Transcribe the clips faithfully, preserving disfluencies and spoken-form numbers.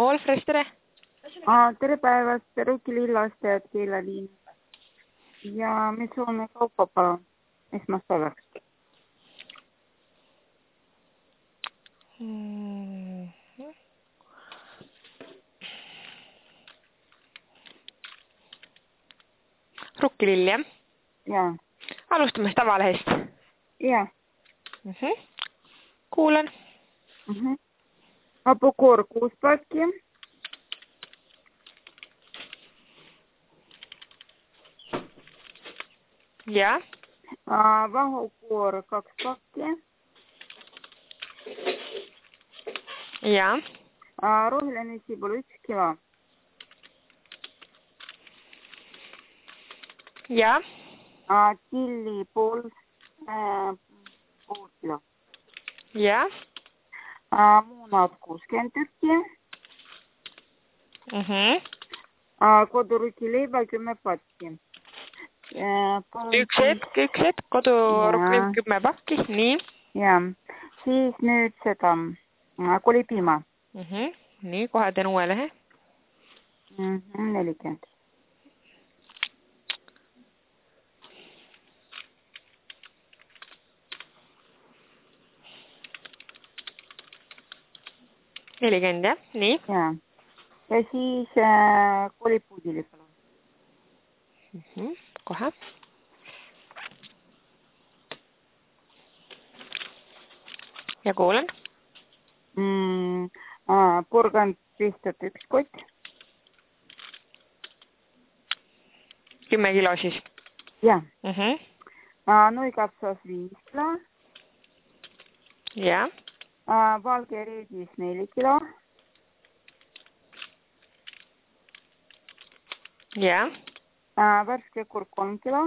Olfres, tere! Aa, tere päevast, Ruki Lillaastajad Keelaliin. Ja me soovime kaupa palun esmaspäevaks. Mm-hmm. Rukkilill, jah? Jaa. Alustame tavalehest. Jaa. Mm-hmm. Kuulen. Mm-hmm. Hapukoor kuus pakki. Jaa. Vahukoor kaks pakki. Jaa. Roheline sibul üks kilo. Jaa. Tilli pool, äh, pool kilo. Jaa. Muunad kuuskümmend tükki. Mhm. Koduruki leiba kümme pakki. Üks hetk, üks hetk, koduruki kümme pakki, nii. Jaa, siis nüüd seda kolipiima. Mhm. Nii, kohe teen uue lehe. Mhm, nelikümmend. nelikümmend, jah? Nii. Jaa. Ja siis äh, kolipuudili palun. Mhm. Kohe. Ja kuulen. Mm, äh, porgand pistat üks kott. kümme kilo siis. Jaa. Mhm. Äh, nuikapsas viis kilo. Jaa. Äh, valge reedis neli kilo. Jaa. Äh, värske kurk kolm kilo.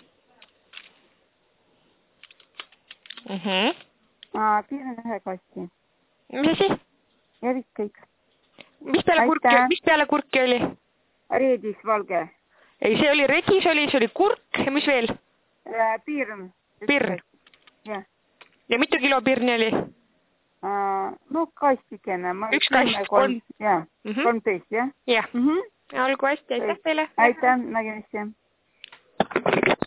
Mhm. Äh, piiran ühe kasti. Mis asi? Ja vist kõik. Mis peale kurki, mis peale kurki oli? Reedis valge. Ei, see oli redis, oli, see oli kurk ja mis veel? Äh, piirn. Pirn. Jah. Ja mitu kilo pirni oli? Uh, no kastikene. Üks kast, kolm. Jah, mm -hmm. kolmteist, jah? Jah. Mm -hmm. Olgu hästi, aitäh teile. Aitäh, nägemist, jah.